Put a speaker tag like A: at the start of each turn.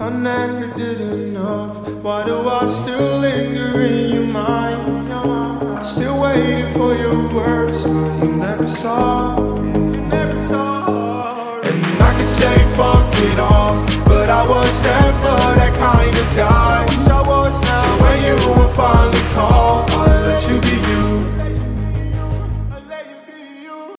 A: I never did enough. Why do I still linger in your mind? Still waiting for your words, but you never saw. You never saw. And I could say fuck it all, but I was never that kind